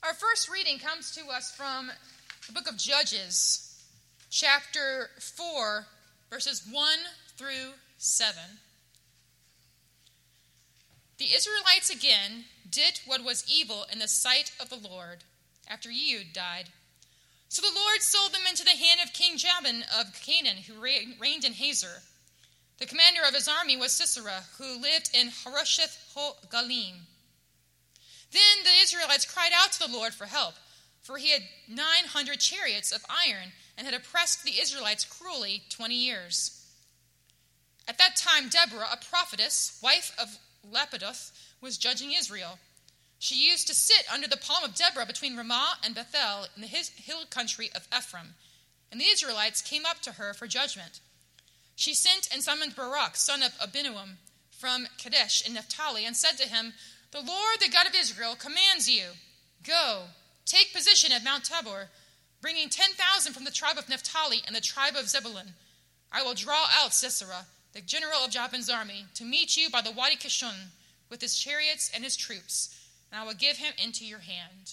Our first reading comes to us from the book of Judges, chapter 4, verses 1 through 7. The Israelites again did what was evil in the sight of the Lord after Ehud died. So the Lord sold them into the hand of King Jabin of Canaan, who reigned in Hazor. The commander of his army was Sisera, who lived in Harosheth-Galim. Then the Israelites cried out to the Lord for help, for he had 900 chariots of iron and had oppressed the Israelites cruelly 20 years. At that time Deborah, a prophetess, wife of Lapidoth, was judging Israel. She used to sit under the palm of Deborah between Ramah and Bethel in the hill country of Ephraim, and the Israelites came up to her for judgment. She sent and summoned Barak, son of Abinoam, from Kadesh in Naphtali, and said to him, "The Lord, the God of Israel, commands you, go, take position at Mount Tabor, bringing 10,000 from the tribe of Naphtali and the tribe of Zebulun. I will draw out Sisera, the general of Jabin's army, to meet you by the Wadi Kishon with his chariots and his troops, and I will give him into your hand."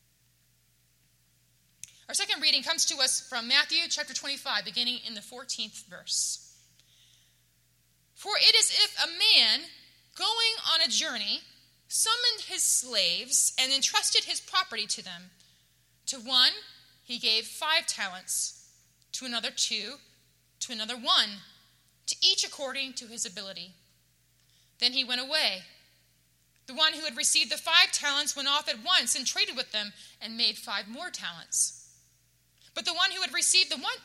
Our second reading comes to us from Matthew chapter 25, beginning in the 14th verse. "For it is if a man going on a journey summoned his slaves and entrusted his property to them. To one he gave 5 talents, to another 2, to another 1, to each according to his ability. Then he went away. The one who had received the 5 talents went off at once and traded with them and made 5 more talents. But the one who had received the one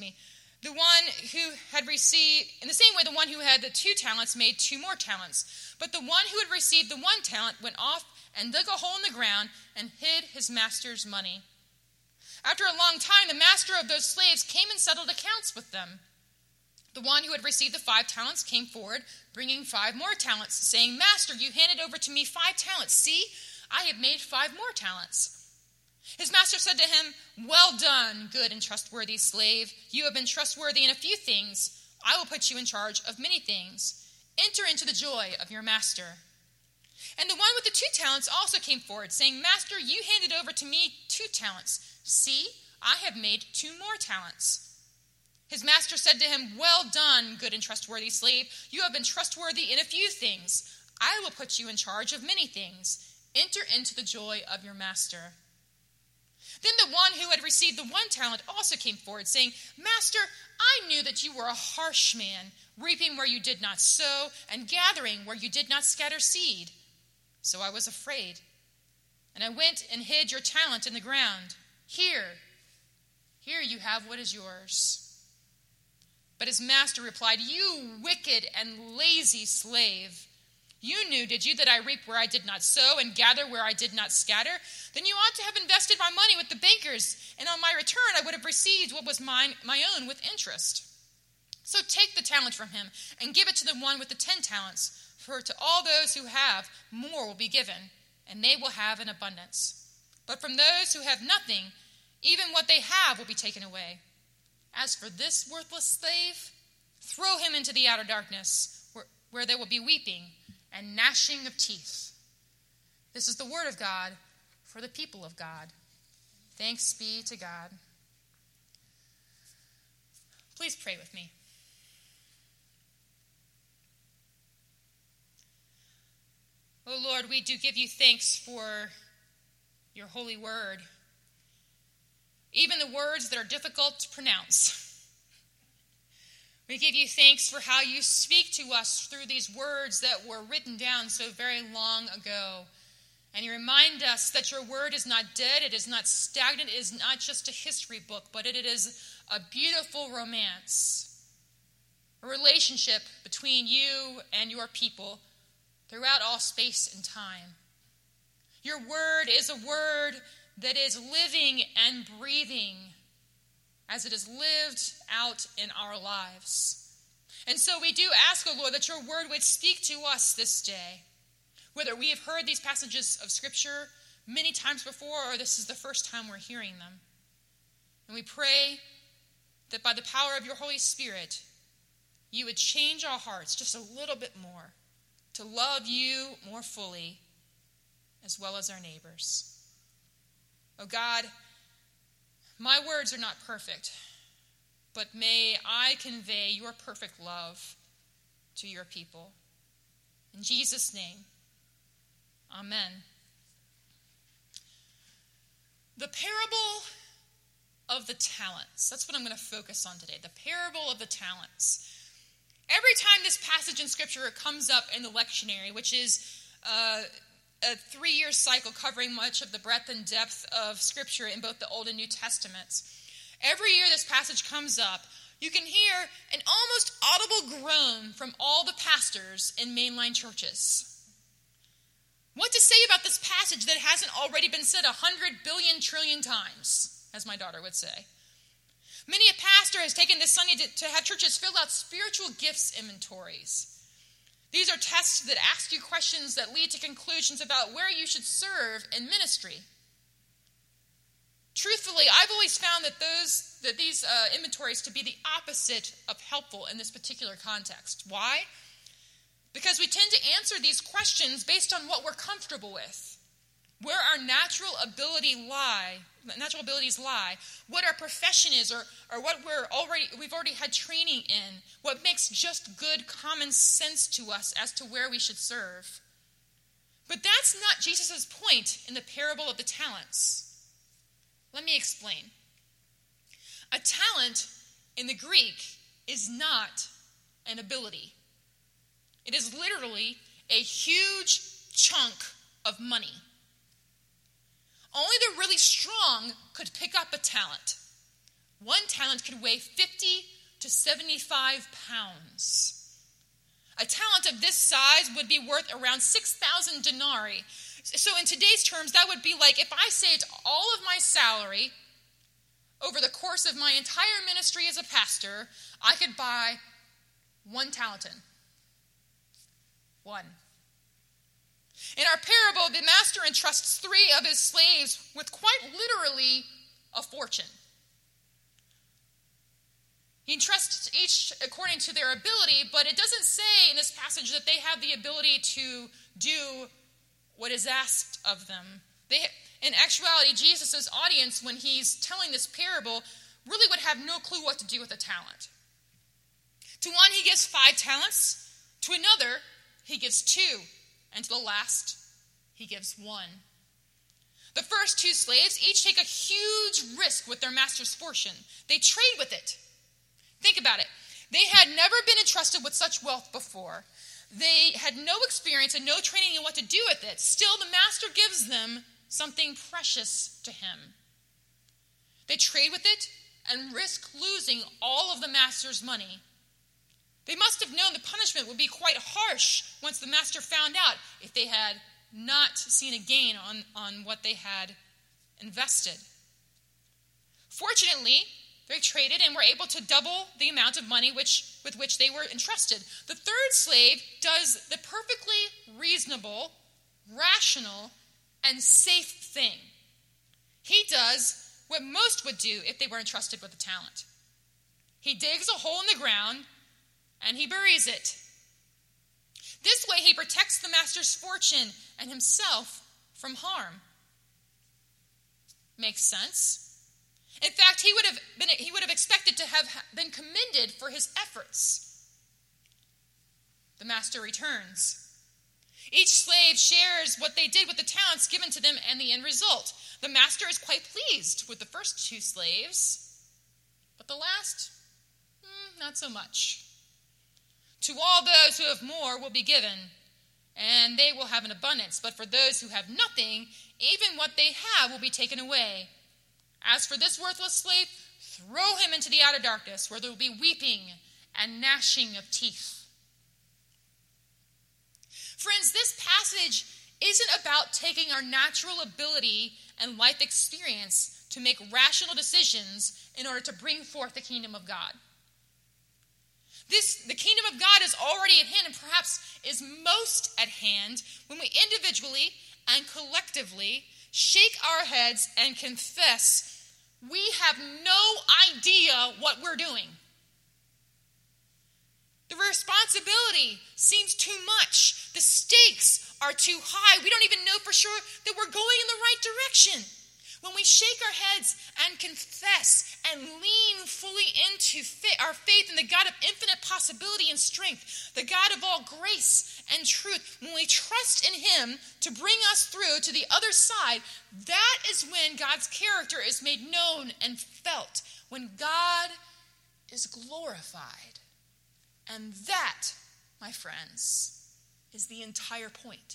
who had the 2 talents made 2 more talents. But the one who had received the 1 talent went off and dug a hole in the ground and hid his master's money. After a long time, the master of those slaves came and settled accounts with them. The one who had received the 5 talents came forward, bringing 5 more talents, saying, 'Master, you handed over to me 5 talents. See, I have made 5 more talents.' His master said to him, 'Well done, good and trustworthy slave. You have been trustworthy in a few things. I will put you in charge of many things. Enter into the joy of your master.' And the one with the 2 talents also came forward, saying, 'Master, you handed over to me 2 talents. See, I have made 2 more talents.' His master said to him, 'Well done, good and trustworthy slave. You have been trustworthy in a few things. I will put you in charge of many things. Enter into the joy of your master.' Then the one who had received the 1 talent also came forward, saying, 'Master, I knew that you were a harsh man, reaping where you did not sow, and gathering where you did not scatter seed. So I was afraid, and I went and hid your talent in the ground. Here you have what is yours.' But his master replied, 'You wicked and lazy slave. You knew, did you, that I reap where I did not sow and gather where I did not scatter? Then you ought to have invested my money with the bankers, and on my return I would have received what was my own with interest. So take the talent from him and give it to the one with the 10 talents, for to all those who have, more will be given, and they will have in abundance. But from those who have nothing, even what they have will be taken away. As for this worthless slave, throw him into the outer darkness, where there will be weeping and gnashing of teeth.' This is the word of God for the people of God. Thanks be to God." Please pray with me. O Lord, we do give you thanks for your holy word, even the words that are difficult to pronounce. We give you thanks for how you speak to us through these words that were written down so very long ago. And you remind us that your word is not dead, it is not stagnant, it is not just a history book, but it is a beautiful romance, a relationship between you and your people throughout all space and time. Your word is a word that is living and breathing as it is lived out in our lives. And so we do ask, O Lord, that your word would speak to us this day, whether we have heard these passages of Scripture many times before or this is the first time we're hearing them. And we pray that by the power of your Holy Spirit, you would change our hearts just a little bit more to love you more fully as well as our neighbors. Oh God, my words are not perfect, but may I convey your perfect love to your people. In Jesus' name, amen. The parable of the talents. That's what I'm going to focus on today. The parable of the talents. Every time this passage in Scripture comes up in the lectionary, which is a 3-year cycle covering much of the breadth and depth of Scripture in both the Old and New Testaments, every year this passage comes up, you can hear an almost audible groan from all the pastors in mainline churches. What to say about this passage that hasn't already been said 100 billion trillion times, as my daughter would say? Many a pastor has taken this Sunday to have churches fill out spiritual gifts inventories. These are tests that ask you questions that lead to conclusions about where you should serve in ministry. Truthfully, I've always found that these inventories to be the opposite of helpful in this particular context. Why? Because we tend to answer these questions based on what we're comfortable with, where our natural abilities lie, what our profession is, or what we've already had training in, what makes just good common sense to us as to where we should serve. But that's not Jesus' point in the parable of the talents. Let me explain. A talent in the Greek is not an ability. It is literally a huge chunk of money. Only the really strong could pick up a talent. One talent could weigh 50 to 75 pounds. A talent of this size would be worth around 6,000 denarii. So in today's terms, that would be like if I saved all of my salary over the course of my entire ministry as a pastor, I could buy 1 talenton. 1. In our parable, the master entrusts 3 of his slaves with quite literally a fortune. He entrusts each according to their ability, but it doesn't say in this passage that they have the ability to do what is asked of them. In actuality, Jesus' audience, when he's telling this parable, really would have no clue what to do with a talent. To one, he gives 5 talents. To another, he gives 2. And to the last, he gives 1. The first 2 slaves each take a huge risk with their master's fortune. They trade with it. Think about it. They had never been entrusted with such wealth before. They had no experience and no training in what to do with it. Still, the master gives them something precious to him. They trade with it and risk losing all of the master's money. They must have known the punishment would be quite harsh once the master found out if they had not seen a gain on what they had invested. Fortunately, they traded and were able to double the amount of money with which they were entrusted. The third slave does the perfectly reasonable, rational, and safe thing. He does what most would do if they were entrusted with a talent. He digs a hole in the ground and he buries it. This way he protects the master's fortune and himself from harm. Makes sense. In fact, he would have expected to have been commended for his efforts. The master returns. Each slave shares what they did with the talents given to them and the end result. The master is quite pleased with the first 2 slaves, but the last, not so much. To all those who have more will be given, and they will have an abundance. But for those who have nothing, even what they have will be taken away. As for this worthless slave, throw him into the outer darkness, where there will be weeping and gnashing of teeth. Friends, this passage isn't about taking our natural ability and life experience to make rational decisions in order to bring forth the kingdom of God. The kingdom of God is already at hand, and perhaps is most at hand when we individually and collectively shake our heads and confess we have no idea what we're doing. The responsibility seems too much. The stakes are too high. We don't even know for sure that we're going in the right direction. When we shake our heads and confess and lean fully into our faith in the God of infinite possibility and strength, the God of all grace and truth, when we trust in him to bring us through to the other side, that is when God's character is made known and felt, when God is glorified. And that, my friends, is the entire point.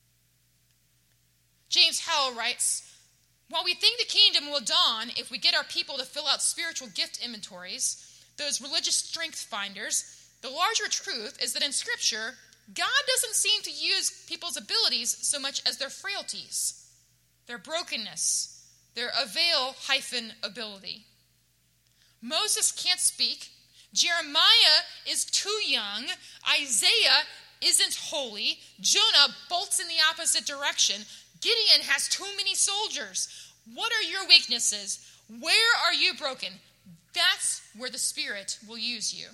James Howell writes, while we think the kingdom will dawn if we get our people to fill out spiritual gift inventories, those religious strength finders, the larger truth is that in Scripture, God doesn't seem to use people's abilities so much as their frailties, their brokenness, their avail-ability. Moses can't speak. Jeremiah is too young. Isaiah isn't holy. Jonah bolts in the opposite direction. Gideon has too many soldiers. What are your weaknesses? Where are you broken? That's where the Spirit will use you.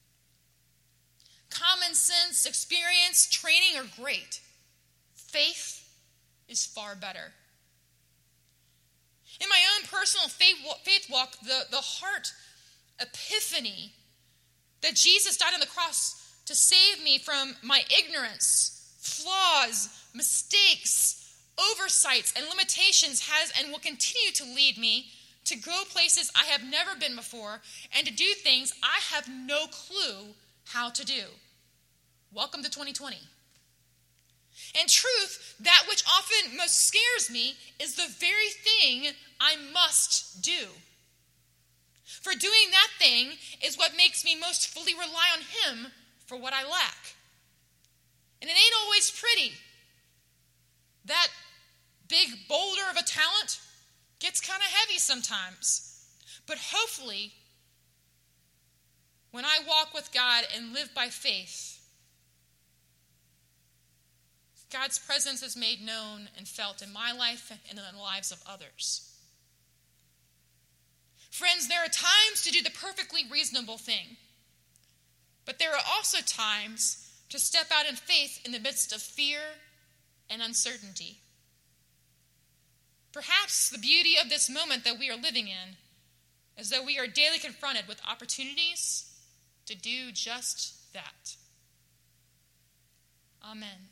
Common sense, experience, training are great. Faith is far better. In my own personal faith walk, the heart epiphany that Jesus died on the cross to save me from my ignorance, flaws, mistakes, oversights, and limitations has and will continue to lead me to go places I have never been before and to do things I have no clue how to do. Welcome to 2020. In truth, that which often most scares me is the very thing I must do. For doing that thing is what makes me most fully rely on him for what I lack. And it ain't always pretty. That big boulder of a talent gets kind of heavy sometimes. But hopefully, when I walk with God and live by faith, God's presence is made known and felt in my life and in the lives of others. Friends, there are times to do the perfectly reasonable thing, but there are also times to step out in faith in the midst of fear and uncertainty. Perhaps the beauty of this moment that we are living in is that we are daily confronted with opportunities to do just that. Amen.